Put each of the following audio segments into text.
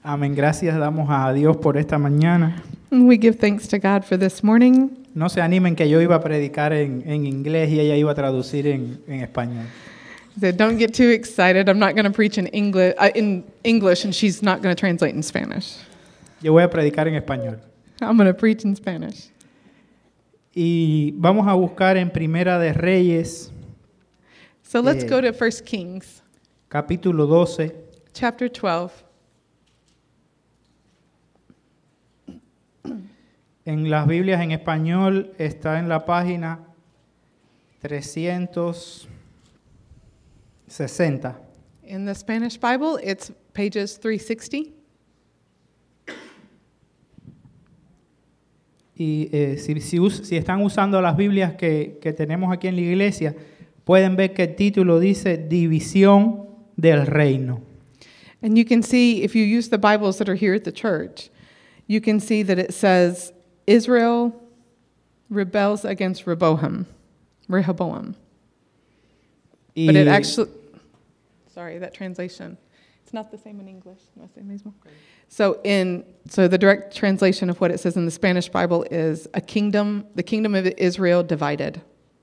Amén. Gracias damos a Dios por esta mañana. We give thanks to God for this morning. No se animen que yo iba a predicar en inglés y ella iba a traducir en español. He said, don't get too excited. I'm not going to preach in English, and she's not going to translate in Spanish. Yo voy a predicar en español. I'm going to preach in Spanish. Y vamos a buscar en Primera de Reyes, So let's go to 1 Kings, capítulo 12. chapter 12. En las Biblias en español está en la página 360. In the Spanish Bible, it's pages 360. Y si están usando las Biblias que tenemos aquí en la iglesia, pueden ver que el título dice División del Reino. And you can see, if you use the Bibles that are here at the church, you can see that it says, Israel rebels against Rehoboam. Y, But it actually, sorry, that translation, it's not the same in English. No es el mismo. So the direct translation of what it says in the Spanish Bible is the kingdom of Israel divided.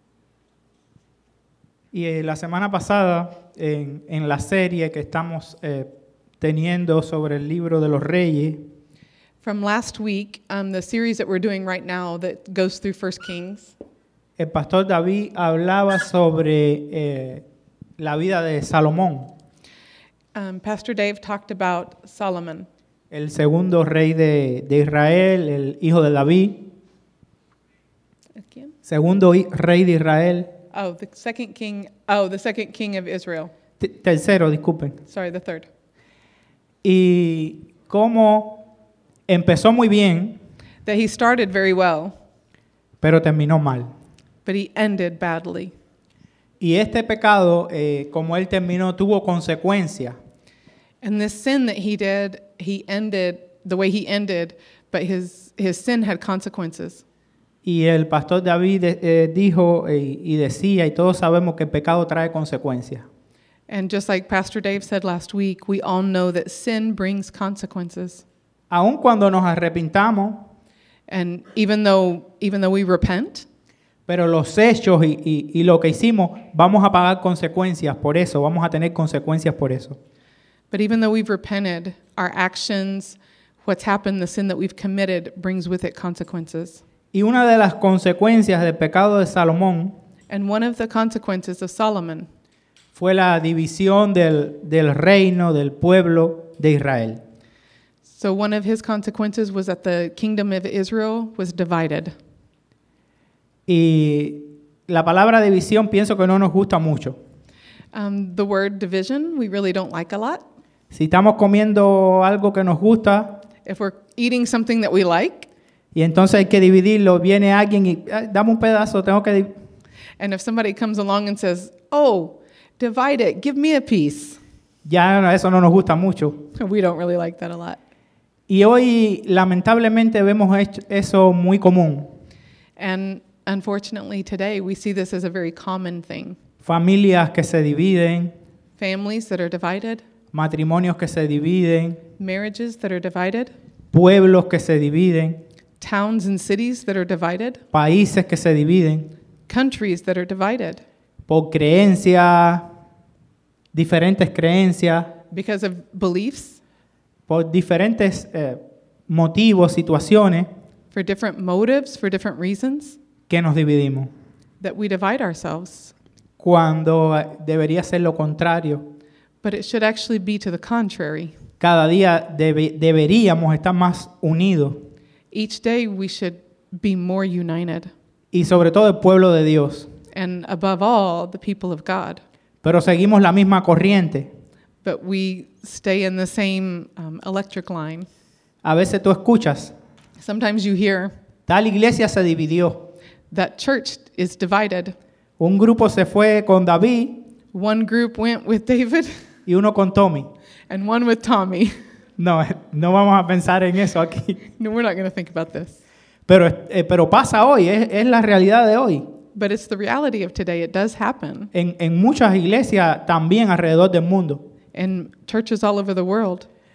y la semana pasada, en la serie que estamos teniendo sobre el libro de los reyes, From last week, the series that we're doing right now that goes through 1 Kings, el pastor David hablaba sobre la vida de Salomón, Pastor Dave talked about Solomon, el segundo rey de Israel, el hijo de David, Again? segundo rey de Israel, The second king of Israel. tercero, disculpen. Sorry, the third. Y cómo empezó muy bien, That he started very well, pero terminó mal. but he ended badly. Y este pecado, como él terminó, tuvo consecuencias. And this sin that he did, he ended the way he ended, but his sin had consequences. Y el pastor David dijo y decía, y todos sabemos que el pecado trae consecuencias. And just like Pastor Dave said last week, we all know that sin brings consequences. Aun cuando nos arrepintamos, And even though we repent, pero los hechos y lo que hicimos, vamos a pagar consecuencias por eso, vamos a tener consecuencias por eso. but even though we've repented, our actions, what's happened, the sin that we've committed brings with it consequences. Y una de las consecuencias del pecado de Salomón And one of the consequences of Solomon fue la división del reino, del pueblo de Israel. So one of his consequences was that the kingdom of Israel was divided. Y la palabra división pienso que no nos gusta mucho. The word division, we really don't like a lot. Si estamos comiendo algo que nos gusta If we're eating something that we like, y entonces hay que dividirlo, viene alguien y dame un pedazo, tengo que and if somebody comes along and says, oh, divide it, give me a piece, ya eso no nos gusta mucho. we don't really like that a lot. Y hoy lamentablemente vemos eso muy común. And unfortunately today, we see this as a very common thing. Familias que se dividen, Families that are divided, matrimonios que se dividen, marriages that are divided, pueblos que se dividen, towns and cities that are divided, países que se dividen countries that are divided por creencias, diferentes creencias, because of beliefs, por diferentes motivos, situaciones for different motives, for different reasons, que nos dividimos. that we divide ourselves. Cuando debería ser lo contrario. But it should actually be to the contrary. Cada día deberíamos estar más unidos. Each day we should be more united. Y sobre todo el pueblo de Dios. And above all, the people of God. Pero seguimos la misma corriente. But we stay in the same electric line. A veces tú escuchas, Sometimes you hear tal iglesia se dividió. that church is divided. Un grupo se fue con David One group went with David y uno con Tommy. and one with Tommy. No vamos a pensar en eso aquí. No, we're not going to think about this. Pero pasa hoy, es la realidad de hoy. But it's the reality of today. It does happen. En muchas iglesias también alrededor del mundo. In churches all over the world.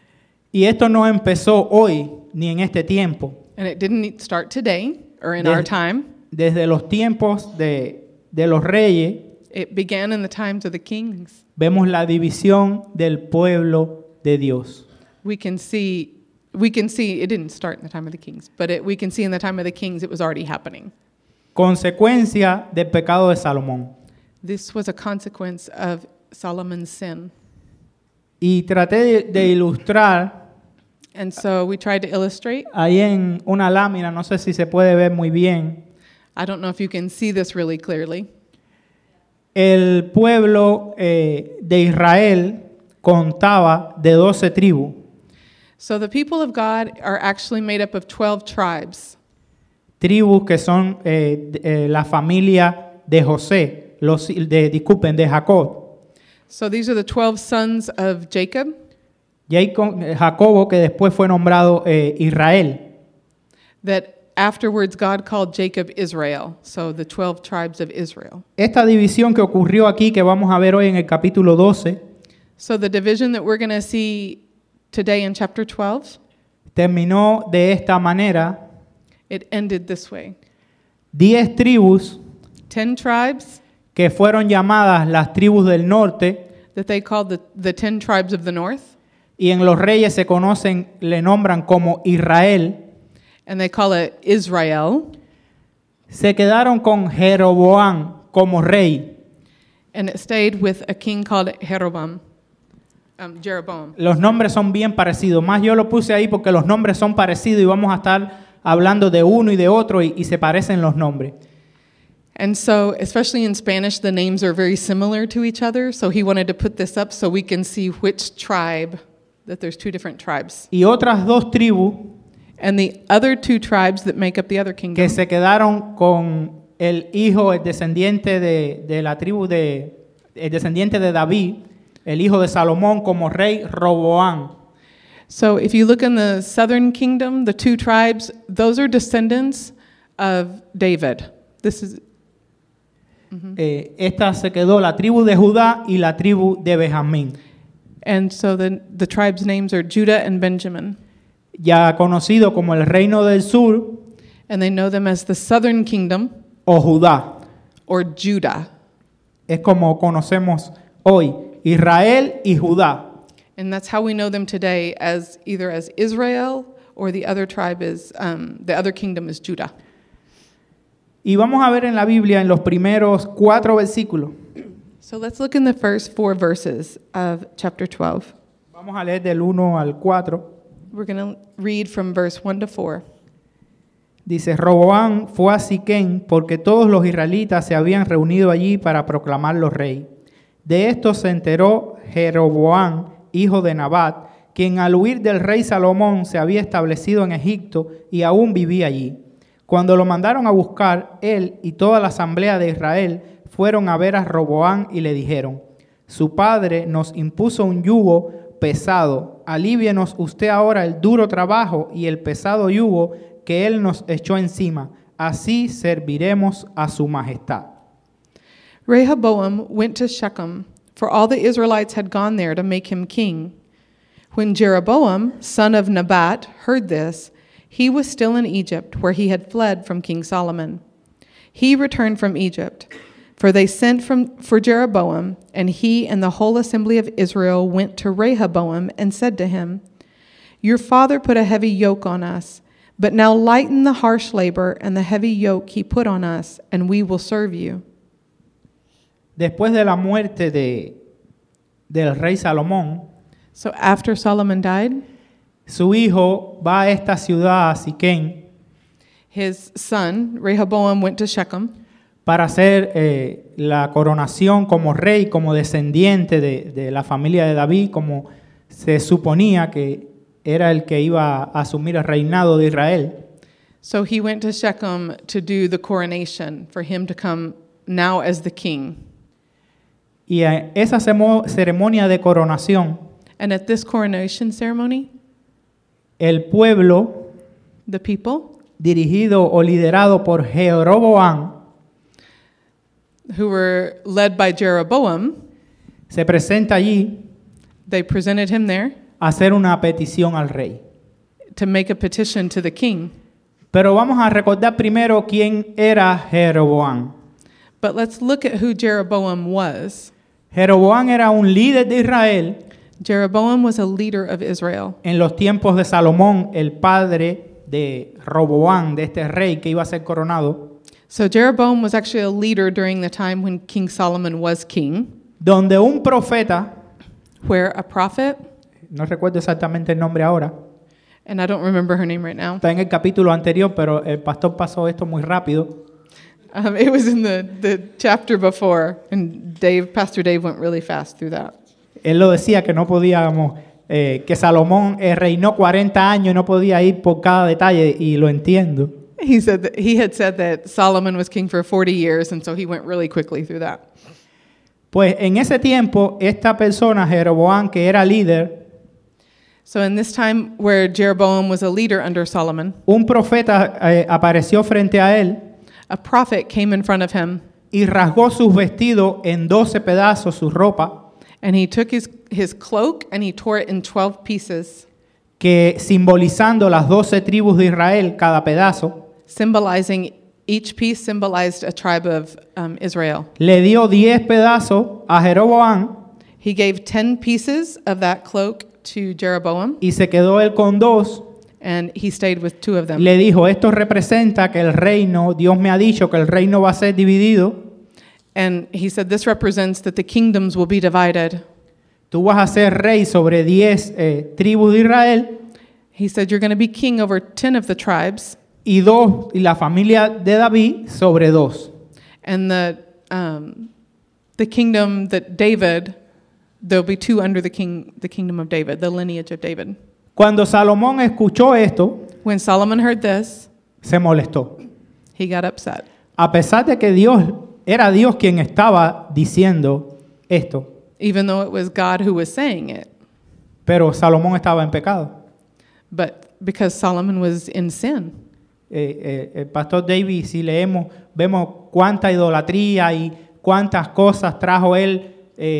Y esto no empezó hoy ni en este tiempo. And it didn't start today or in Des- our time. Desde los tiempos de los reyes, It began in the times of the kings. vemos la división del pueblo de Dios. We can see it didn't start in the time of the kings, but we can see in the time of the kings it was already happening. Consecuencia del pecado de Salomón. This was a consequence of Solomon's sin. Y traté de ilustrar And so we tried to illustrate. ahí en una lámina, no sé si se puede ver muy bien, I don't know if you can see this really clearly. el pueblo de Israel contaba de 12 tribus. So the people of God are actually made up of 12 tribes. Tribus que son la familia de José, de Jacob. So these are the 12 sons of Jacob. Jacobo, que después fue nombrado Israel. That afterwards God called Jacob Israel, so the 12 tribes of Israel. Esta división que ocurrió aquí, que vamos a ver hoy en el capítulo 12, So the division that we're going to see today in chapter 12, terminó de esta manera. it ended this way. 10 tribus 10 tribes que fueron llamadas las tribus del norte, that they called the 10 tribes of the north, y en los reyes se conocen, le nombran como Israel, and they call it Israel, se quedaron con Jeroboam como rey. and it stayed with a king called Jeroboam. Los nombres son bien parecidos, más yo lo puse ahí porque los nombres son parecidos y vamos a estar hablando de uno y de otro y se parecen los nombres. And so, especially in Spanish, the names are very similar to each other, so he wanted to put this up so we can see which tribe, that there's two different tribes. Y otras 2 tribus And the other 2 tribes that make up the other que kingdom, se quedaron con el hijo, el descendiente de la tribu el descendiente de David, el hijo de Salomón como rey, Roboam. so if you look in the southern kingdom, the 2 tribes, those are descendants of David. This is Esta se quedó la tribu de Judá y la tribu de Benjamín, and so the tribes' names are Judah and Benjamin, ya conocido como el reino del sur and they know them as the southern kingdom o Judá. or Judah. Es como conocemos hoy, Israel y Judá. And that's how we know them today, as either as Israel or the other tribe is, the other kingdom is Judah. Y vamos a ver en la Biblia en los primeros 4 versículos. So let's look in the first 4 verses of chapter 12. Vamos a leer del 1 al 4. We're going to read from verse 1 to 4. Dice, Roboam fue a Siquén porque todos los israelitas se habían reunido allí para proclamarlo rey. De esto se enteró Jeroboam, hijo de Nabat, quien al huir del rey Salomón se había establecido en Egipto y aún vivía allí. Cuando lo mandaron a buscar, él y toda la asamblea de Israel fueron a ver a Roboam y le dijeron, su padre nos impuso un yugo pesado, alívienos usted ahora el duro trabajo y el pesado yugo que él nos echó encima, así serviremos a su majestad. Rehoboam went to Shechem, for all the Israelites had gone there to make him king. When Jeroboam, son of Nebat, heard this, he was still in Egypt, where he had fled from King Solomon. He returned from Egypt, for they sent for Jeroboam, and he and the whole assembly of Israel went to Rehoboam and said to him, your father put a heavy yoke on us, but now lighten the harsh labor and the heavy yoke he put on us, and we will serve you. Después de la muerte del rey Salomón, So after Solomon died, su hijo va a esta ciudad, a Siquén, his son, Rehoboam, went to Shechem para hacer la coronación como rey, como descendiente de la familia de David, como se suponía que era el que iba a asumir el reinado de Israel. So he went to Shechem to do the coronation, for him to come now as the king. Y a esa ceremonia de coronación, And at this coronation ceremony, el pueblo, the people dirigido o liderado por Jeroboam, who were led by Jeroboam, se presenta allí they presented him there hacer una petición al rey. to make a petition to the king. Pero vamos a recordar primero quién era Jeroboam. But let's look at who Jeroboam was. Jeroboam era un líder de Israel Jeroboam was a leader of Israel. en los tiempos de Salomón, el padre de Roboam, de este rey que iba a ser coronado, So Jeroboam was actually a leader during the time when King Solomon was king, donde un profeta, where a prophet, no recuerdo exactamente el nombre ahora, and I don't remember her name right now. está en el capítulo anterior, pero el pastor pasó esto muy rápido. It was in the chapter before, and Pastor Dave went really fast through that. Él lo decía que no podíamos, que Salomón reinó 40 años y no podía ir por cada detalle, y lo entiendo. He had said that Solomon was king for 40 years, and so he went really quickly through that. Pues en ese tiempo, esta persona, Jeroboam, que era líder, So in this time where Jeroboam was a leader under Solomon, un profeta apareció frente a él a prophet came in front of him, y rasgó sus vestidos en 12 pedazos, su ropa, and he took his cloak and he tore it in 12 pieces, que simbolizando las 12 tribus de Israel, cada pedazo, symbolizing each piece symbolized a tribe of Israel. le dio 10 pedazos a Jeroboam He gave 10 pieces of that cloak to Jeroboam, y se quedó él con 2. and he stayed with 2 of them. Le dijo, esto representa que el reino, Dios me ha dicho que el reino va a ser dividido. And he said, this represents that the kingdoms will be divided. Tú vas a ser rey sobre 10 tribus de Israel He said, you're going to be king over 10 of the tribes, y la familia de David sobre 2. and the kingdom that David, there'll be 2 under the kingdom of David, the lineage of David. Cuando Salomón escuchó esto, When Solomon heard this, se molestó. he got upset. A pesar de que era Dios quien estaba diciendo esto, Even though it was God who was saying it, pero Salomón estaba en pecado. but because Solomon was in sin. El pastor David, si leemos, vemos cuánta idolatría y cuántas cosas trajo él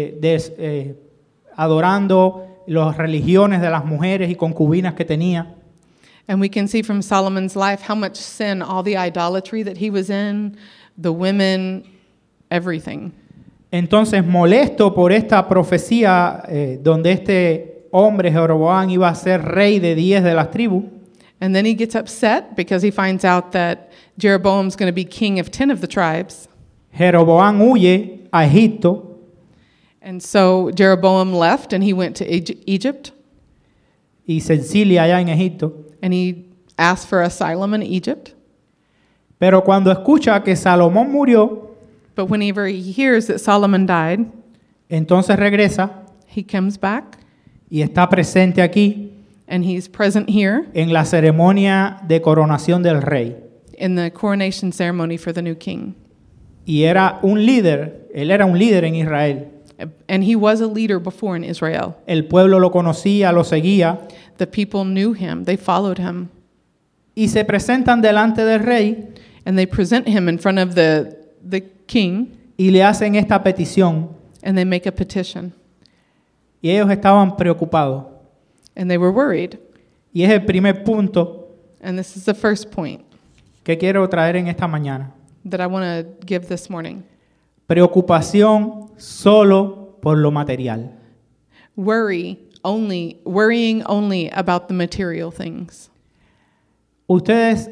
adorando las religiones de las mujeres y concubinas que tenía. And we can see from Solomon's life how much sin, all the idolatry that he was in, the women, everything. Entonces, molesto por esta profecía donde este hombre, Jeroboam, iba a ser rey de 10 de las tribus, And then he gets upset because he finds out that Jeroboam's going to be king of 10 of the tribes. Jeroboam huye a Egipto And so Jeroboam left and he went to Egypt, y se exilia allá en Egipto. and he asked for asylum in Egypt. Pero cuando escucha que Salomón murió, But whenever he hears that Solomon died, entonces regresa he comes back y está presente aquí and he's present here en la ceremonia de coronación del rey. in the coronation ceremony for the new king. Y era un líder, él era un líder en Israel. And he was a leader before in Israel. El pueblo lo conocía, lo seguía, The people knew him, they followed him, y se presentan delante del rey and they present him in front of the king, y le hacen esta petición. and they make a petition. Y ellos estaban preocupados. And they were worried. Y es el primer punto And this is the first point que quiero traer en esta mañana. that I want to give this morning. Preocupación solo por lo material. Worrying only about the material things. Ustedes,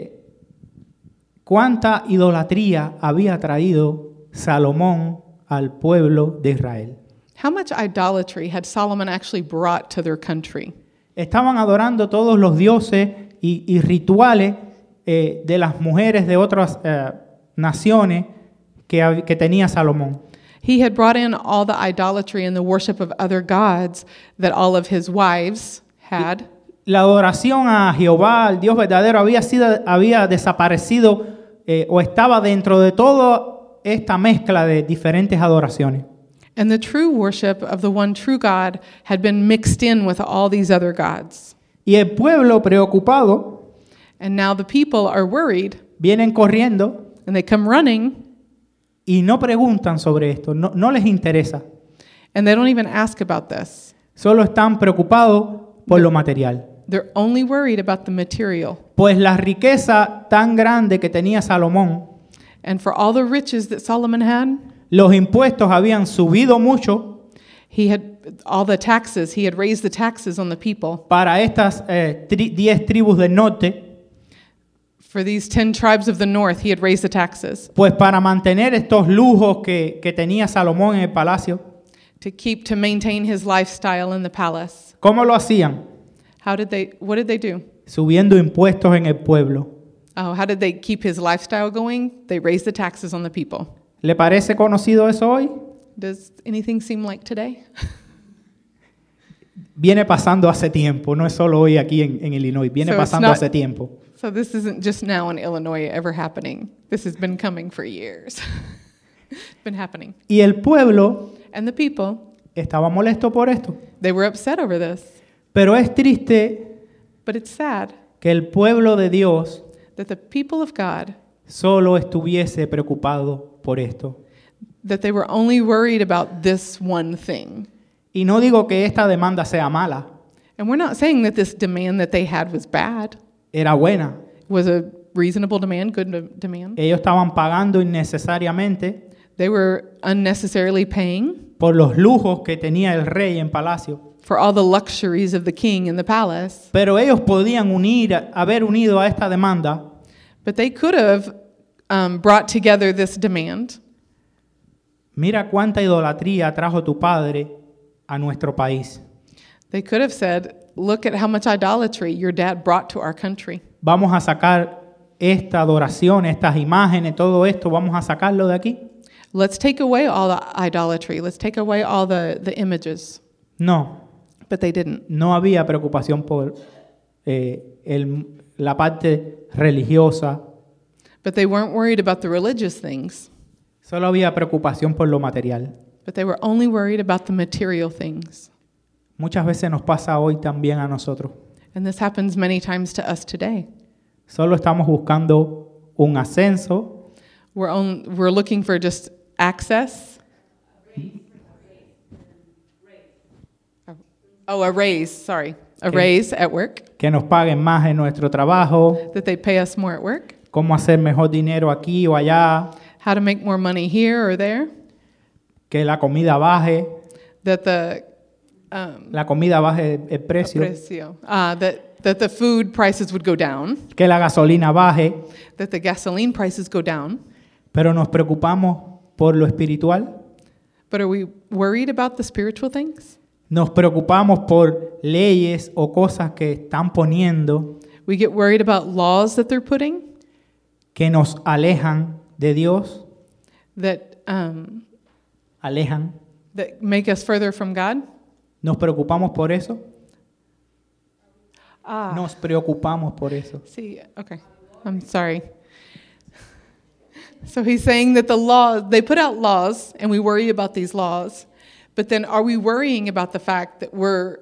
¿cuánta idolatría había traído Salomón al pueblo de Israel? How much idolatry had Solomon actually brought to their country? Estaban adorando todos los dioses y rituales de las mujeres de otras naciones que tenía Salomón. He had brought in all the idolatry and the worship of other gods that all of his wives had. La adoración a Jehová, al Dios verdadero, había desaparecido o estaba dentro de toda esta mezcla de diferentes adoraciones. And the true worship of the one true God had been mixed in with all these other gods. Y el pueblo preocupado And now the people are worried, vienen corriendo and they come running, y no preguntan sobre esto, no les interesa. and they don't even ask about this. Solo están preocupados por lo material. They're only worried about the material. Pues la riqueza tan grande que tenía Salomón, And for all the riches that Solomon had, los impuestos habían subido mucho he had all the taxes. He had raised the taxes on the people. para estas 10 tribus del norte. For these 10 tribes of the north, he had raised the taxes Pues para mantener estos lujos que tenía Salomón en el palacio, to maintain his lifestyle in the palace. ¿cómo lo hacían? What did they do? Subiendo impuestos en el pueblo. Oh, how did they keep his lifestyle going? They raised the taxes on the people. ¿Le parece conocido eso hoy? Does anything seem like today? Viene pasando hace tiempo, no es solo hoy aquí en Illinois, viene So it's pasando not- hace tiempo. So this isn't just now in Illinois ever happening. This has been coming for years. It's been happening. Y el pueblo And the people, estaba molesto por esto. they were upset over this. Pero es triste But it's sad que el pueblo de Dios that the people of God, solo estuviese preocupado por esto. that they were only worried about this one thing. Y no digo que esta demanda sea mala, And we're not saying that this demand that they had was bad. era buena. It was a reasonable demand, good demand. Ellos estaban pagando innecesariamente They were unnecessarily paying por los lujos que tenía el rey en palacio. for all the luxuries of the king in the palace. Pero ellos podían haber unido a esta demanda But they could have brought together this demand. Mira cuánta idolatría trajo tu padre a nuestro país. They could have said, look at how much idolatry your dad brought to our country. Vamos a sacar esta adoración, estas imágenes, todo esto, vamos a sacarlo de aquí. Let's take away all the idolatry. Let's take away all the images. No, But they didn't. no había preocupación por la parte religiosa, But they weren't worried about the religious things. solo había preocupación por lo material. But they were only worried about the material things. Muchas veces nos pasa hoy también a nosotros. And this happens many times to us today. Solo estamos buscando un ascenso, We're looking for just access. Oh, a raise, sorry. A raise at work, que nos paguen más en nuestro trabajo, that they pay us more at work, cómo hacer mejor dinero aquí o allá, how to make more money here or there, que la comida baje, that the el precio, precio, that the food prices would go down, que la gasolina baje, that the gasoline prices go down. pero nos preocupamos por lo espiritual, But are we worried about the spiritual things? nos preocupamos por leyes o cosas que están poniendo We get worried about laws that they're putting que nos alejan de Dios, that alejan. that make us further from God. Nos preocupamos por eso. Nos preocupamos por eso. See, okay, I'm sorry. So he's saying that the law, they put out laws, and we worry about these laws, but then are we worrying about the fact that we're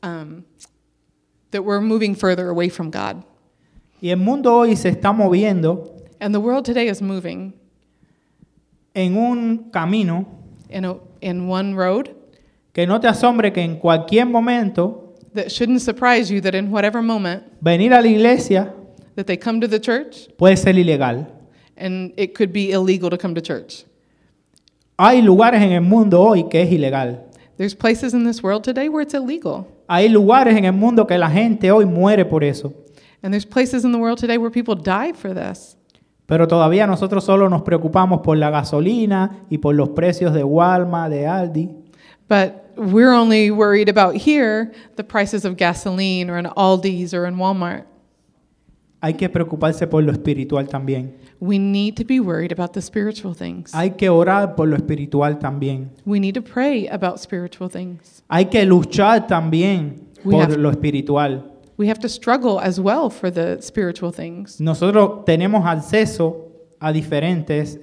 moving further away from God? Y el mundo hoy se está moviendo And the world today is moving en un camino in one road que no te asombre que en cualquier momento that shouldn't surprise you that in whatever moment venir a la iglesia that they come to the church, puede ser ilegal. and it could be illegal to come to church. Hay lugares en el mundo hoy que es ilegal. There's places in this world today where it's illegal. Hay lugares en el mundo que la gente hoy muere por eso. And there's places in the world today where people die for this. Pero todavía nosotros solo nos preocupamos por la gasolina y por los precios de Walmart, de Aldi. But we're only worried about here the prices of gasoline or in Aldi's or in Walmart. Hay que preocuparse por lo espiritual también. We need to be worried about the spiritual things. Hay que orar por lo espiritual también. We need to pray about spiritual things. Hay que luchar también We por have- lo espiritual. We have to struggle as well for the spiritual things. Nosotros tenemos acceso a diferentes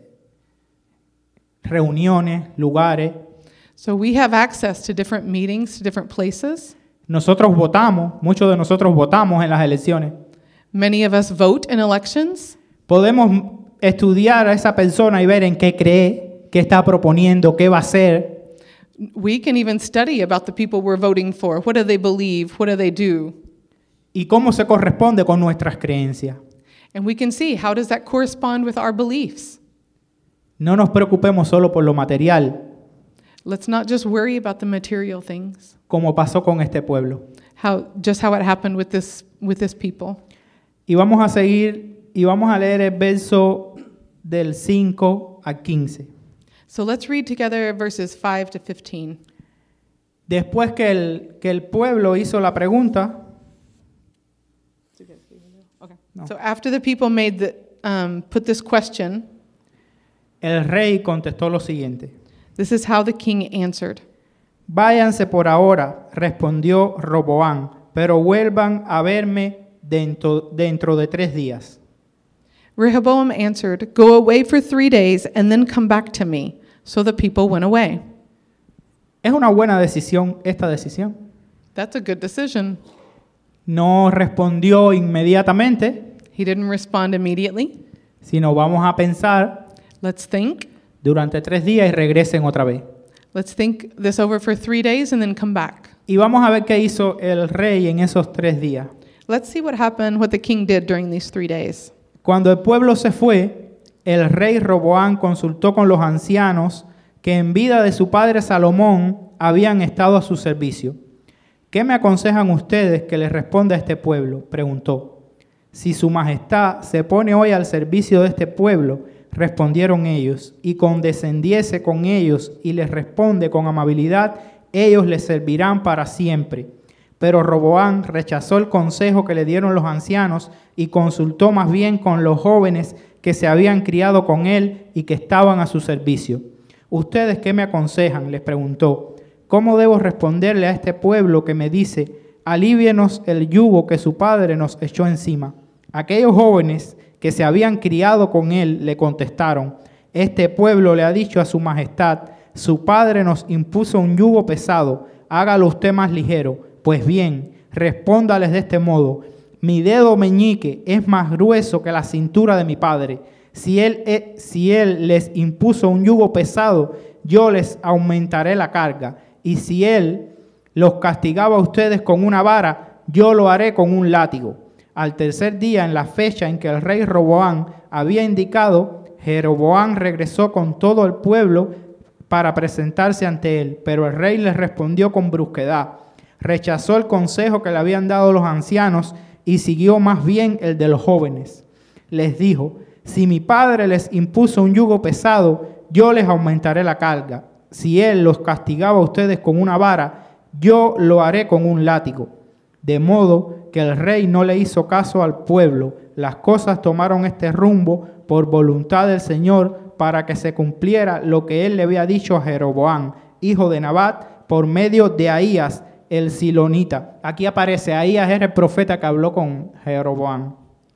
reuniones, lugares. So we have access to different meetings, to different places. Nosotros votamos, muchos de nosotros votamos en las elecciones. Many of us vote in elections. Podemos estudiar a esa persona y ver en qué cree, qué está proponiendo, qué va a hacer. We can even study about the people we're voting for. What do they believe? What do they do? y cómo se corresponde con nuestras creencias. And we can see how does that correspond with our beliefs. No nos preocupemos solo por lo material, Let's not just worry about the material things. como pasó con este pueblo. How it happened with this people. Y vamos a seguir y vamos a leer el verso del 5 al 15. So let's read together verses 5 to 15. Después que el pueblo hizo la pregunta, Okay. No. So after the people put this question, el rey contestó lo siguiente: this is how the king answered. Váyanse por ahora, respondió Roboam, pero vuelvan a verme dentro de 3 días. Rehoboam answered, "Go away for 3 days and then come back to me." So the people went away. Es una buena decisión esta decisión. That's a good decision. No respondió inmediatamente, He didn't respond immediately. sino vamos a pensar Let's think. durante 3 días y regresen otra vez. Let's think this over for 3 days and then come back. Y vamos a ver qué hizo el rey en esos 3 días. Let's see what the king did during these 3 days. Cuando el pueblo se fue, el rey Roboam consultó con los ancianos que en vida de su padre Salomón habían estado a su servicio. ¿Qué me aconsejan ustedes que les responda a este pueblo?, preguntó. Si su majestad se pone hoy al servicio de este pueblo, respondieron ellos, y condescendiese con ellos y les responde con amabilidad, ellos les servirán para siempre. Pero Roboam rechazó el consejo que le dieron los ancianos y consultó más bien con los jóvenes que se habían criado con él y que estaban a su servicio. ¿Ustedes qué me aconsejan?, les preguntó. ¿Cómo debo responderle a este pueblo que me dice, alívienos el yugo que su padre nos echó encima? Aquellos jóvenes que se habían criado con él le contestaron, este pueblo le ha dicho a su majestad, su padre nos impuso un yugo pesado, hágalo usted más ligero. Pues bien, respóndales de este modo, mi dedo meñique es más grueso que la cintura de mi padre. Si él les impuso un yugo pesado, yo les aumentaré la carga. Y si él los castigaba a ustedes con una vara, yo lo haré con un látigo. Al tercer día, en la fecha en que el rey Roboam había indicado, Jeroboam regresó con todo el pueblo para presentarse ante él. Pero el rey les respondió con brusquedad. Rechazó el consejo que le habían dado los ancianos y siguió más bien el de los jóvenes. Les dijo, si mi padre les impuso un yugo pesado, yo les aumentaré la carga. Si él los castigaba a ustedes con una vara, yo lo haré con un látigo. De modo que el rey no le hizo caso al pueblo. Las cosas tomaron este rumbo por voluntad del Señor para que se cumpliera lo que él le había dicho a Jeroboam, hijo de Nabat, por medio de Ahías, el silonita. Aquí aparece, Ahías era el profeta que habló con Jeroboam.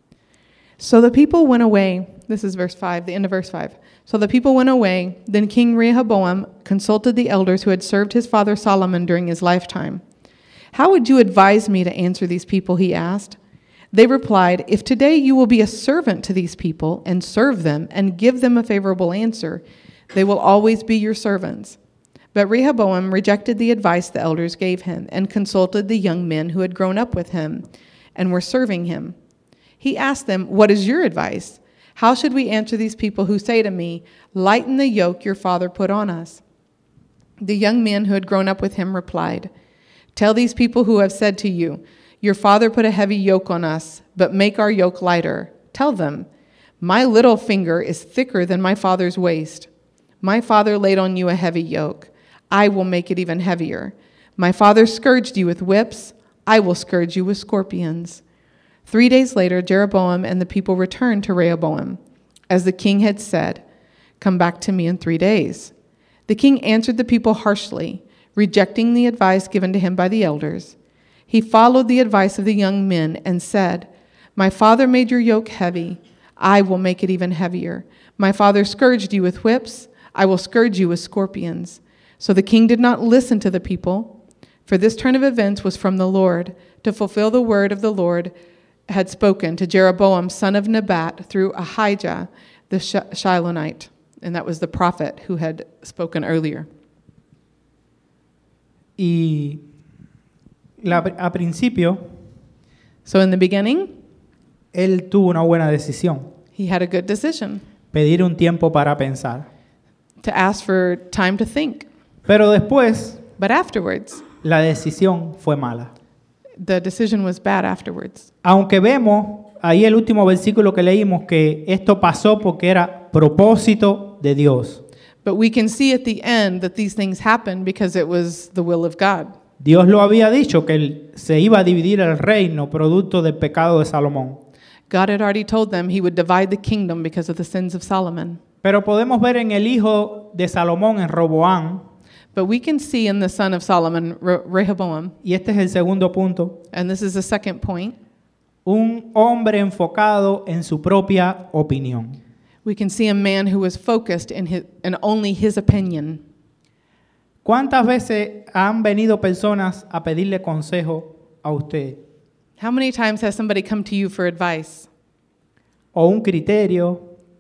So the people went away. This is verse 5, the end of verse 5. So the people went away. Then King Rehoboam consulted the elders who had served his father Solomon during his lifetime. How would you advise me to answer these people, he asked. They replied, if today you will be a servant to these people and serve them and give them a favorable answer, they will always be your servants. But Rehoboam rejected the advice the elders gave him and consulted the young men who had grown up with him and were serving him. He asked them, what is your advice? How should we answer these people who say to me, lighten the yoke your father put on us? The young men who had grown up with him replied, tell these people who have said to you, your father put a heavy yoke on us, but make our yoke lighter. Tell them, my little finger is thicker than my father's waist. My father laid on you a heavy yoke. I will make it even heavier. My father scourged you with whips. I will scourge you with scorpions. 3 days later, Jeroboam and the people returned to Rehoboam. As the king had said, come back to me in 3 days. The king answered the people harshly, rejecting the advice given to him by the elders. He followed the advice of the young men and said, my father made your yoke heavy. I will make it even heavier. My father scourged you with whips. I will scourge you with scorpions. So the king did not listen to the people, for this turn of events was from the Lord, to fulfill the word of the Lord had spoken to Jeroboam, son of Nebat, through Ahijah the Shilonite. And that was the prophet who had spoken earlier. Y a principio, So in the beginning, él tuvo una buena decisión, he had a good decision pedir un tiempo para pensar. to ask for time to think. Pero después, But afterwards, la decisión fue mala. the decision was bad afterwards. Aunque vemos ahí el último versículo que leímos que esto pasó porque era propósito de Dios. But we can see at the end that these things happened because it was the will of God. Dios lo había dicho que se iba a dividir el reino producto del pecado de Salomón. God had already told them he would divide the kingdom because of the sins of Solomon. Pero podemos ver en el hijo de Salomón, en Roboam, But we can see in the son of Solomon, Rehoboam, y este es el segundo punto, and this is the second point, un hombre enfocado en su propia opinión. we can see a man who was focused in only his opinion. ¿Cuántas veces han venido personas a pedirle consejo a usted? How many times has somebody come to you for advice O un criterio.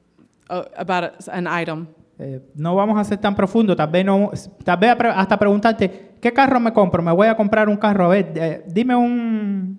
about an item? No vamos a ser tan profundo, tal vez hasta preguntarte, ¿qué carro me compro? Me voy a comprar un carro, a ver, dime un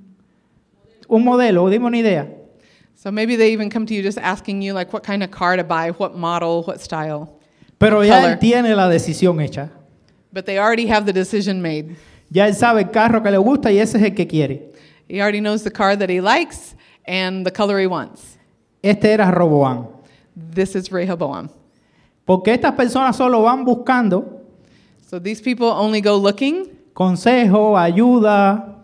modelo, dime una idea. So maybe they even come to you just asking you like what kind of car to buy, what model, what style. Pero ya Color. él tiene la decisión hecha. But they already have the decision made. Ya él sabe el carro que le gusta y ese es el que quiere. He already knows the car that he likes and the color he wants. Este era Roboam. This is Rehoboam. Porque estas personas solo van buscando So these people only go looking, consejo, ayuda,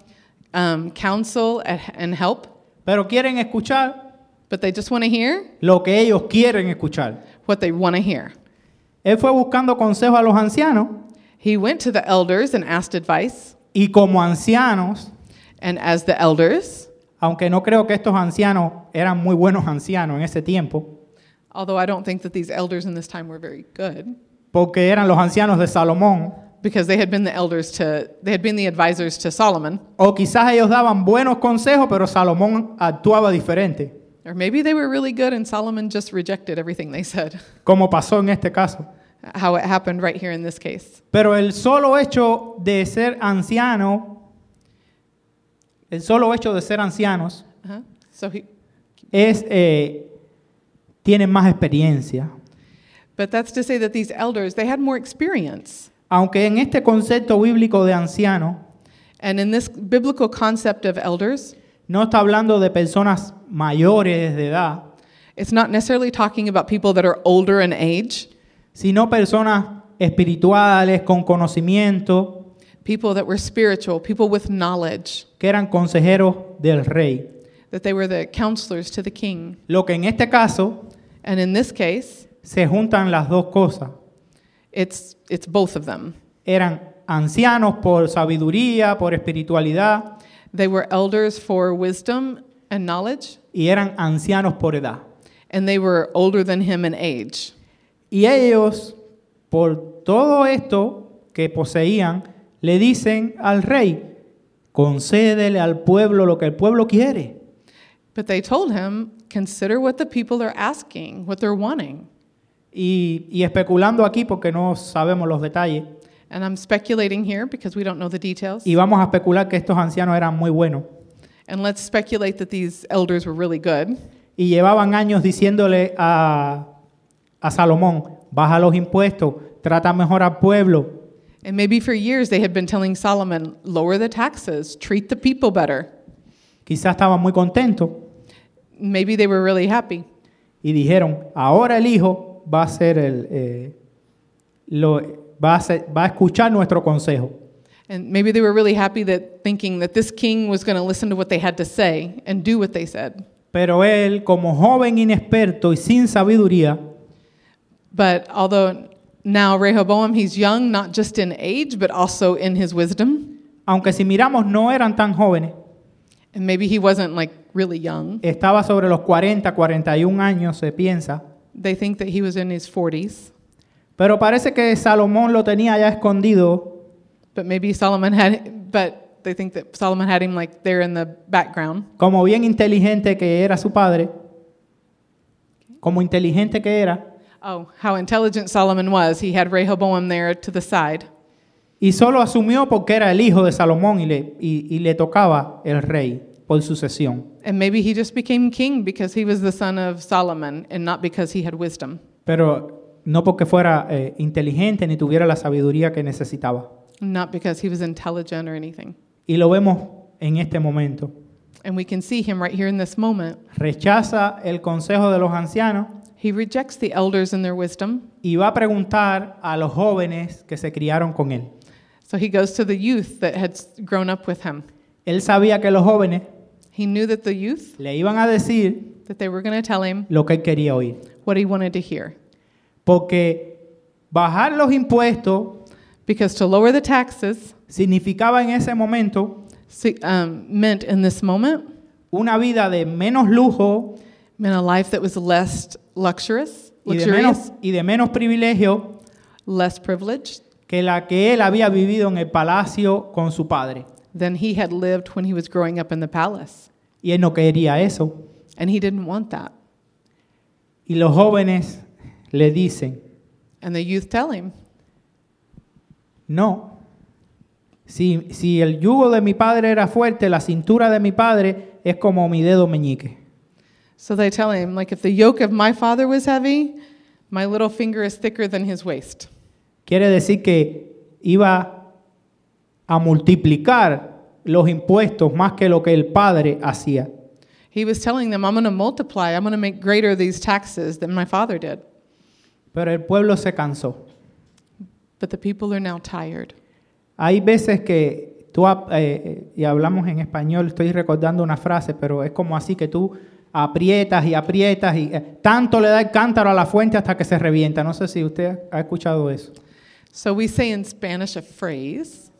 counsel and help, pero quieren escuchar but they just want to hear lo que ellos quieren escuchar. what they want to hear. Él fue buscando consejo a los ancianos He went to the elders and asked advice, y como ancianos, and as the elders, aunque no creo que estos ancianos eran muy buenos ancianos en ese tiempo, although I don't think that these elders in this time were very good, porque eran los ancianos de Salomón, because they had been the advisors to Solomon, o quizás ellos daban buenos consejos, pero Salomón actuaba diferente, or maybe they were really good and Solomon just rejected everything they said, como pasó en este caso. how it happened right here in this case. Pero el solo hecho de ser ancianos, Uh-huh. So tienen más experiencia. but that's to say that these elders, they had more experience. Aunque en este concepto bíblico de anciano And in this biblical concept of elders, no está hablando de personas mayores de edad, it's not necessarily talking about people that are older in age, sino personas espirituales con conocimiento people that were spiritual, people with knowledge, que eran consejeros del rey. that they were the counselors to the king. Lo que en este caso And in this case, se juntan las dos cosas. it's both of them. Eran ancianos por sabiduría, por espiritualidad, They were elders for wisdom and knowledge, y eran ancianos por edad. and they were older than him in age. Y ellos, por todo esto que poseían, le dicen al rey, concédele al pueblo lo que el pueblo quiere. But they told him, consider what the people are asking, what they're wanting. Y especulando aquí porque no sabemos los detalles, And I'm speculating here because we don't know the details. y vamos a especular que estos ancianos eran muy buenos And let's speculate that these elders were really good. y llevaban años diciéndole a Salomón, baja los impuestos, trata mejor al pueblo. And maybe for years they had been telling Solomon, lower the taxes, treat the people better. Quizás estaban muy contentos Maybe they were really happy. y dijeron, ahora el hijo va a ser va a escuchar nuestro consejo. And maybe they were really happy that thinking that this king was going to listen to what they had to say and do what they said. Pero él, como joven inexperto y sin sabiduría, But although now Rehoboam, he's young, not just in age, but also in his wisdom. aunque si miramos no eran tan jóvenes, And maybe he wasn't like really young. estaba sobre los 40, 41 años, se piensa. They think that he was in his 40s. Pero parece que Salomón lo tenía ya escondido But maybe they think that Solomon had him like there in the background. como bien inteligente que era su padre, como inteligente que era, Oh, how intelligent Solomon was. He had Rehoboam there to the side. Y solo asumió porque era el hijo de Salomón y le tocaba el rey por sucesión. And maybe he just became king because he was the son of Solomon and not because he had wisdom. Pero no porque fuera inteligente ni tuviera la sabiduría que necesitaba. Not because he was intelligent or anything. Y lo vemos en este momento. And we can see him right here in this moment. Rechaza el consejo de los ancianos He rejects the elders and their wisdom. y va a preguntar a los jóvenes que se criaron con él. So he goes to the youth that had grown up with him. Él sabía que los jóvenes He knew that the youth, le iban a decir that they were going to tell him lo que él quería oír. what he wanted to hear. Porque bajar los impuestos Because to lower the taxes significaba en ese momento meant in this moment, una vida de menos lujo meant a life that was less luxurious, y luxurious, de menos privilegio less privileged que la que él había vivido en el palacio con su padre. than he had lived when he was growing up in the palace. Y él no quería eso. And he didn't want that. Y los jóvenes le dicen, And the youth tell him, no, si el yugo de mi padre era fuerte, la cintura de mi padre es como mi dedo meñique. so they tell him, like, if the yoke of my father was heavy, my little finger is thicker than his waist. Quiere decir que iba a multiplicar los impuestos más que lo que el padre hacía. He was telling them, I'm going to multiply, I'm going to make greater these taxes than my father did. Pero el pueblo se cansó. But the people are now tired. Hay veces que tú, y hablamos en español, estoy recordando una frase, pero es como así que tú aprietas y aprietas y tanto le da el cántaro a la fuente hasta que se revienta. No sé si usted ha escuchado eso. So we say in Spanish a phrase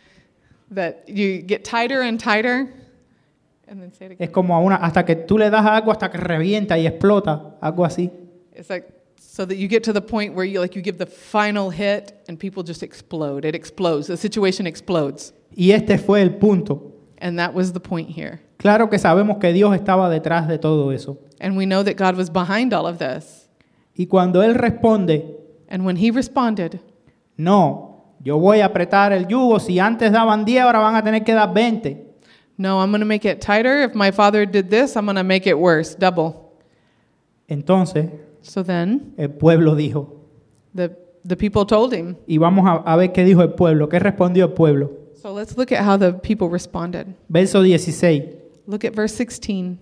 that you get tighter and tighter, and then say it again. Es como hasta que tú le das algo hasta que revienta y explota, algo así. It's like so that you get to the point where you give the final hit and people just explode. It explodes. The situation explodes. Y este fue el punto. And that was the point here. Claro que sabemos que Dios estaba detrás de todo eso. And we know that God was behind all of this. Y cuando él responde, And when he responded, no, yo voy a apretar el yugo, si antes daban 10, ahora van a tener que dar 20. no, I'm going to make it tighter. If my father did this, I'm going to make it worse, double. Entonces, So then el pueblo dijo, the people told him. y vamos a ver qué dijo el pueblo, qué respondió el pueblo. So let's look at how the people responded. Verso 16. Look at verse 16.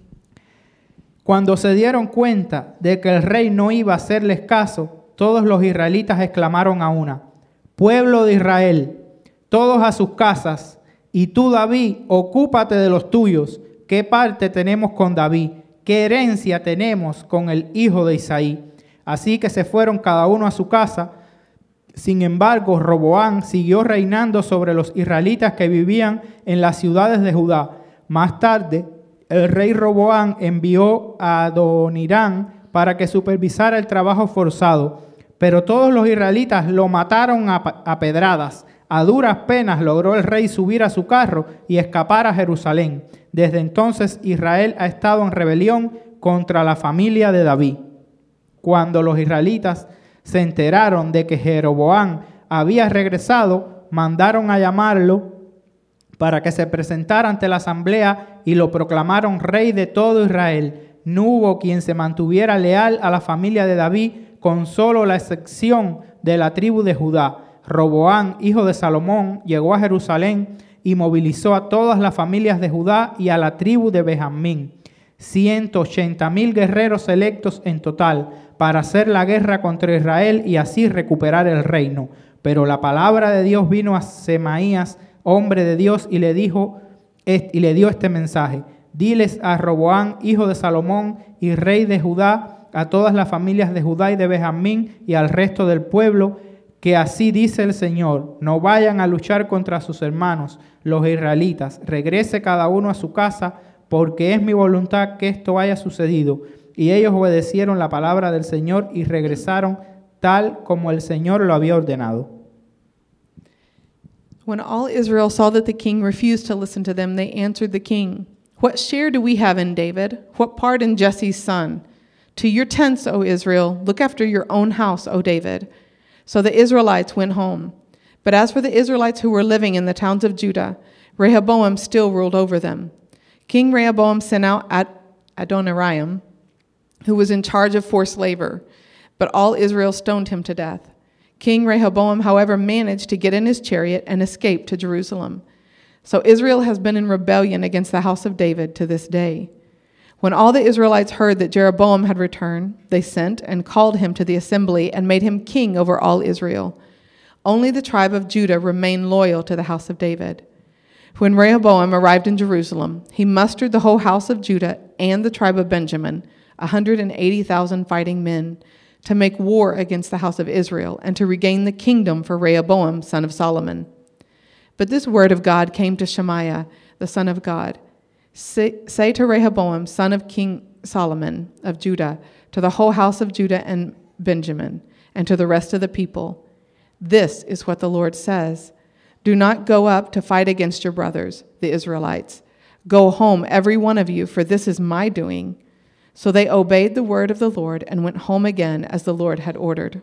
Cuando se dieron cuenta de que el rey no iba a hacerles caso, todos los israelitas exclamaron a una, pueblo de Israel, todos a sus casas, y tú, David, ocúpate de los tuyos. ¿Qué parte tenemos con David? ¿Qué herencia tenemos con el hijo de Isaí? Así que se fueron cada uno a su casa. Sin embargo, Roboam siguió reinando sobre los israelitas que vivían en las ciudades de Judá. Más tarde, el rey Roboam envió a Adonirán para que supervisara el trabajo forzado, pero todos los israelitas lo mataron a pedradas. A duras penas logró el rey subir a su carro y escapar a Jerusalén. Desde entonces Israel ha estado en rebelión contra la familia de David. Cuando los israelitas se enteraron de que Jeroboam había regresado, mandaron a llamarlo para que se presentara ante la asamblea y lo proclamaron rey de todo Israel. No hubo quien se mantuviera leal a la familia de David, con solo la excepción de la tribu de Judá. Roboam, hijo de Salomón, llegó a Jerusalén y movilizó a todas las familias de Judá y a la tribu de Benjamín, 180,000 guerreros electos en total, para hacer la guerra contra Israel y así recuperar el reino. Pero la palabra de Dios vino a Semaías, hombre de Dios, y le dio este mensaje: diles a Roboam, hijo de Salomón y rey de Judá, a todas las familias de Judá y de Benjamín y al resto del pueblo, que así dice el Señor: no vayan a luchar contra sus hermanos, los israelitas. Regrese cada uno a su casa, porque es mi voluntad que esto haya sucedido. Y ellos obedecieron la palabra del Señor y regresaron tal como el Señor lo había ordenado. When all Israel saw that the king refused to listen to them, they answered the king, "What share do we have in David? What part in Jesse's son? To your tents, O Israel, look after your own house, O David." So the Israelites went home. But as for the Israelites who were living in the towns of Judah, Rehoboam still ruled over them. King Rehoboam sent out Adoniraam, who was in charge of forced labor, but all Israel stoned him to death. King Rehoboam, however, managed to get in his chariot and escape to Jerusalem. So Israel has been in rebellion against the house of David to this day. When all the Israelites heard that Jeroboam had returned, they sent and called him to the assembly and made him king over all Israel. Only the tribe of Judah remained loyal to the house of David. When Rehoboam arrived in Jerusalem, he mustered the whole house of Judah and the tribe of Benjamin, 180,000 fighting men, to make war against the house of Israel and to regain the kingdom for Rehoboam, son of Solomon. But this word of God came to Shemaiah, the son of God. Say to Rehoboam, son of King Solomon of Judah, to the whole house of Judah and Benjamin, and to the rest of the people, this is what the Lord says. Do not go up to fight against your brothers, the Israelites. Go home, every one of you, for this is my doing. So they obeyed the word of the Lord and went home again as the Lord had ordered.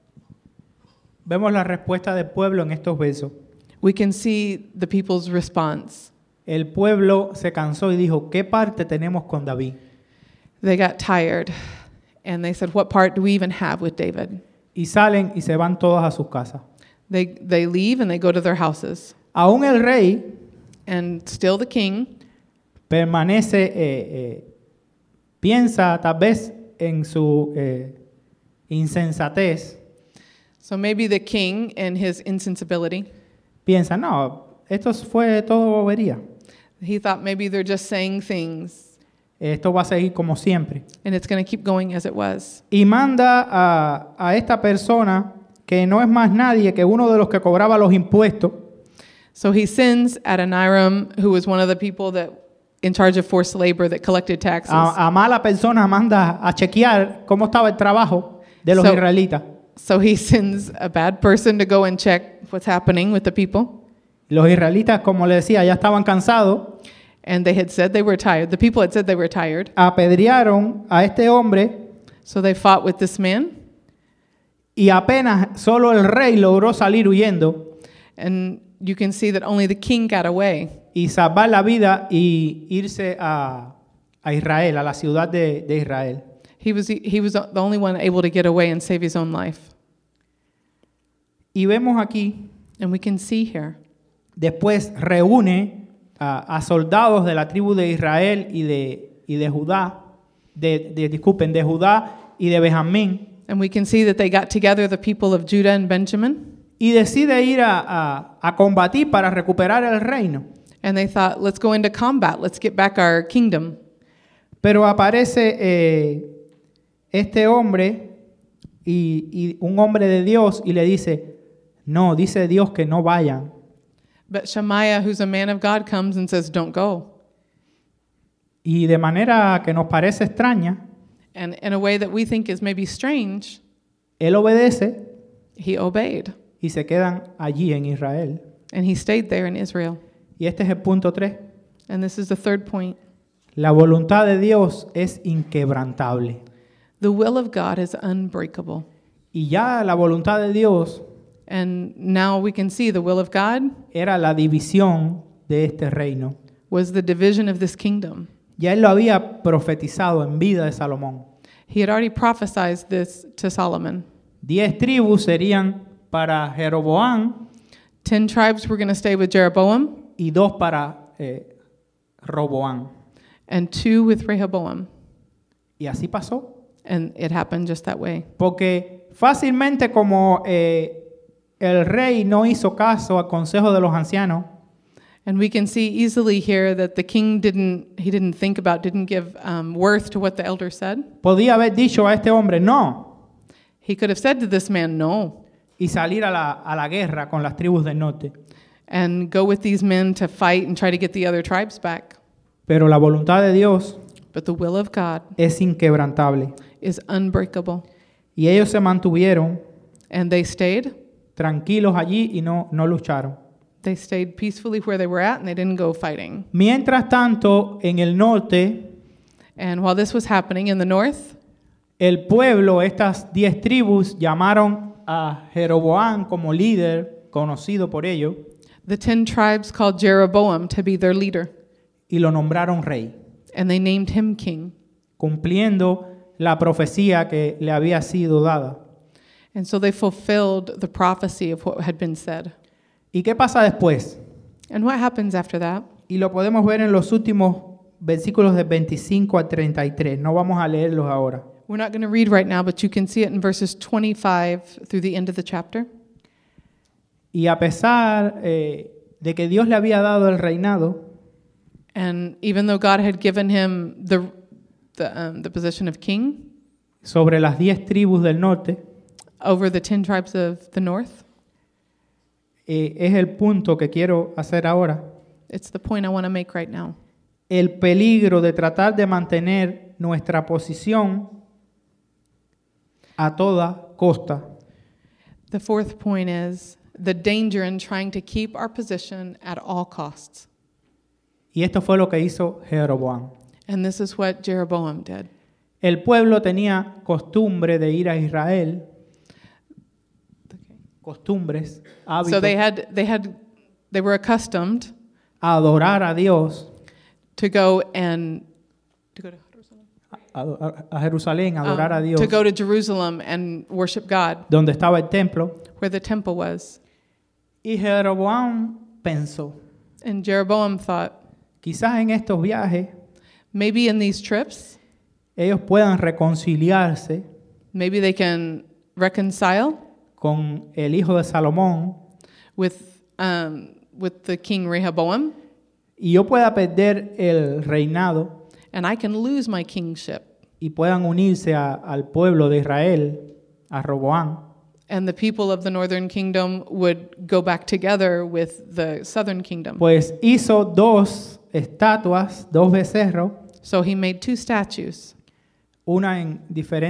Vemos la respuesta del pueblo en estos versos. We can see the people's response. El pueblo se cansó y dijo, ¿qué parte tenemos con David? They got tired and they said, what part do we even have with David? Y salen y se van todos a sus casas. They leave and they go to their houses. Aún el rey And still the king permanece, piensa tal vez en su insensatez. So maybe the king and his insensibility, Piensa, no, esto fue todo bobería. he thought maybe they're just saying things Esto va a seguir como siempre. and it's going to keep going as it was. Y manda a esta persona, que no es más nadie que uno de los que cobraba los impuestos, So he sends Adoniram, who was one of the people that in charge of forced labor that collected taxes. a mala persona manda a chequear cómo estaba el trabajo de los So- israelitas. So he sends a bad person to go and check what's happening with the people. Los israelitas, como le decía, ya estaban cansados, And they had said they were tired. The people had said they were tired. apedrearon a este hombre So they fought with this man. y apenas solo el rey logró salir huyendo And you can see that only the king got away y salvar la vida y irse a Israel, a la ciudad de Israel. He was the only one able to get away and save his own life. Y vemos aquí, And we can see here, después reúne a soldados de la tribu de Israel y de Judá, disculpen, de Judá y de Benjamín, and we can see that they got together the people of Judah and Benjamin, y decide ir a combatir para recuperar el reino. and they thought, let's go into combat, let's get back our kingdom. Pero aparece este hombre y un hombre de Dios y le dice, no, dice Dios que no vayan. But Shemaiah, who's a man of God, comes and says, don't go. Y de manera que nos parece extraña, And in a way that we think is maybe strange, él obedece he obeyed. y se quedan allí en Israel. And he stayed there in Israel. Y este es el punto 3. And this is the third point. La voluntad de Dios es inquebrantable. The will of God is unbreakable. Y ya la voluntad de Dios And now we can see the will of God era la división de este reino. was the division of this kingdom. Ya él lo había profetizado en vida de Salomón. He had already prophesied this to Solomon. 10 tribus serían para Jeroboam 10 tribes were going to stay with Jeroboam y 2 para Roboam. and 2 with Rehoboam. Y así pasó. And it happened just that way. Porque fácilmente como el rey no hizo caso al consejo de los ancianos, And we can see easily here that the king didn't give worth to what the elder said. podía haber dicho a este hombre no He could have said to this man, no, y salir a la guerra con las tribus del norte. and go with these men to fight and try to get the other tribes back. Pero la voluntad de Dios But the will of God es inquebrantable. is unbreakable. Y ellos se mantuvieron And they stayed. tranquilos allí y no lucharon. They stayed peacefully where they were at and they didn't go fighting. Mientras tanto, en el norte, And while this was happening in the north, el pueblo, estas 10 tribus, llamaron a Jeroboam como líder conocido por ello, the 10 tribes called Jeroboam to be their leader, y lo nombraron rey, and they named him king. cumpliendo la profecía que le había sido dada. And so they fulfilled the prophecy of what had been said. ¿Y qué pasa después? And what happens after that? Y lo podemos ver en los últimos versículos de 25 a 33. No vamos a leerlos ahora. We're not going to read right now, but you can see it in verses 25 through the end of the chapter. Y a pesar de que Dios le había dado el reinado, And even though God had given him the position of king sobre las 10 tribus del norte, over the 10 tribes of the north, es el punto que quiero hacer ahora. it's the point I want to make right now. El peligro de tratar de mantener nuestra posición a toda costa. The fourth point is the danger in trying to keep our position at all costs. Y esto fue lo que hizo Jeroboam. And this is what Jeroboam did. El pueblo tenía costumbre de ir a Israel, costumbres, hábitos, So they were accustomed a adorar a Dios, to go and to go to a Jerusalén, a adorar a Dios, to go to Jerusalem and worship God, donde estaba el templo. where the temple was. Y Jeroboam pensó, And Jeroboam thought, quizás en estos viajes maybe in these trips, ellos puedan reconciliarse maybe they can reconcile con el hijo de Salomón with the king Rehoboam, y yo pueda perder el reinado and I can lose my kingship. y puedan unirse al pueblo de Israel, a Roboam. And the people of the northern kingdom would go back together with the southern kingdom. Pues hizo 2 estatuas, 2 becerros, So he made 2 statues, una en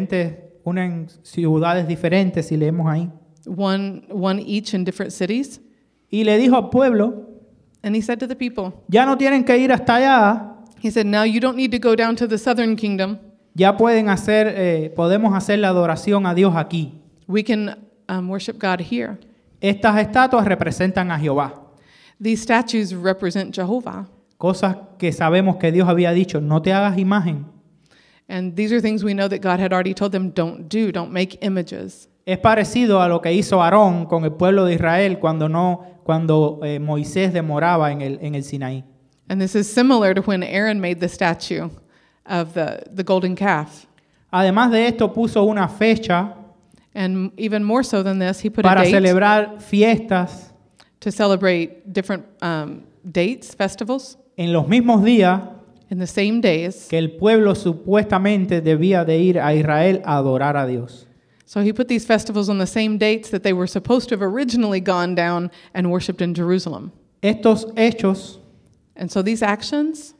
ciudades diferentes, si leemos ahí. one each in different cities. Y le dijo al pueblo, And he said to the people, ya no tienen que ir hasta allá, he said, now you don't need to go down to the southern kingdom. ya podemos hacer la adoración a Dios aquí. We can worship God here. Estas estatuas representan a Jehová, These statues represent Jehovah. cosas que sabemos que Dios había dicho, no te hagas imagen. And these are things we know that God had already told them, don't make images. Es parecido a lo que hizo Aarón con el pueblo de Israel cuando Moisés demoraba en el Sinaí. And this is similar to when Aaron made the statue of the golden calf. Además de esto, puso una fecha And even more so than this, he put a para date celebrar fiestas to celebrate different dates, festivals, en los mismos días in the same days. que el pueblo supuestamente debía de ir a Israel a adorar a Dios. So he put these festivals on the same dates that they were supposed to have originally gone down and worshipped in Jerusalem. Estos hechos And so these actions,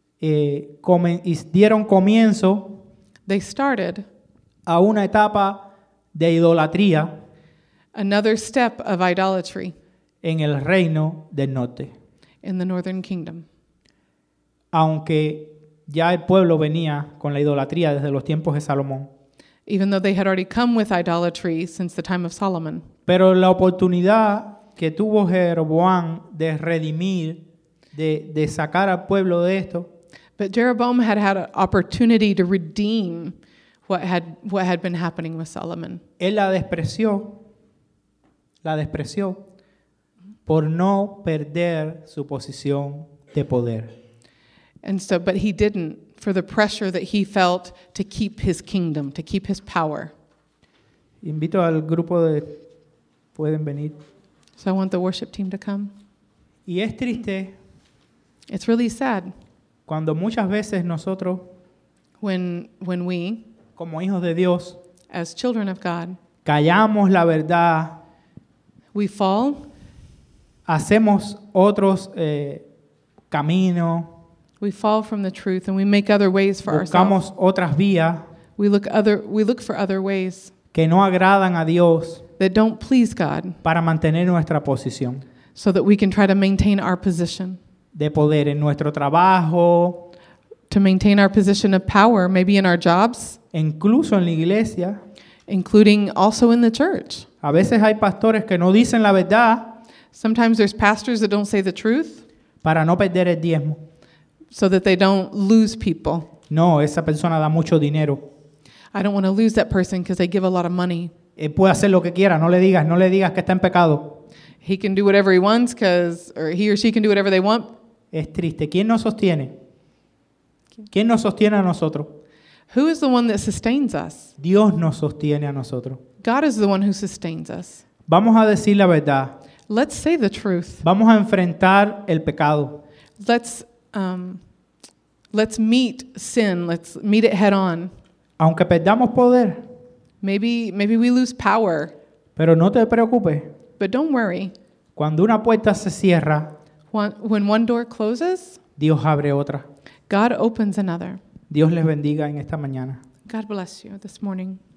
dieron comienzo they started a una etapa de idolatría another step of idolatry en el reino del norte. in the northern kingdom. Aunque ya el pueblo venía con la idolatría desde los tiempos de Salomón. Even though they had already come with idolatry since the time of Solomon. Pero la oportunidad que tuvo Jeroboam de redimir, de sacar al pueblo de esto, But Jeroboam had an opportunity to redeem what had been happening with Solomon. él la despreció por no perder su posición de poder. And so, but he didn't, for the pressure that he felt to keep his kingdom, to keep his power. Invito al grupo pueden venir. So I want the worship team to come. Y es triste It's really sad cuando muchas veces nosotros, when we, como hijos de Dios, as children of God, callamos la verdad, we fall, hacemos otros caminos, we fall from the truth, and we make other ways for ourselves. buscamos otras vías We look for other ways que no agradan a Dios that don't please God, para mantener nuestra posición so that we can try to maintain our position, de poder en nuestro trabajo, to maintain our position of power, maybe in our jobs, incluso en la iglesia. including also in the church. A veces hay pastores que no dicen la verdad Sometimes there's pastors that don't say the truth para no perder el diezmo. so that they don't lose people. No, esa persona da mucho dinero. I don't want to lose that person because they give a lot of money. Él puede hacer lo que quiera, no le digas que está en pecado. He can do whatever he wants or he or she can do whatever they want. Es triste. ¿Quién nos sostiene? ¿Quién nos sostiene a nosotros? Who is the one that sustains us? Dios nos sostiene a nosotros. God is the one who sustains us. Vamos a decir la verdad. Let's say the truth. Vamos a enfrentar el pecado. Let's meet sin. Let's meet it head on. Aunque perdamos poder, Maybe we lose power, pero no te preocupes. but don't worry. Cuando una puerta se cierra, When one door closes, Dios abre otra. God opens another. Dios les bendiga en esta mañana. God bless you this morning.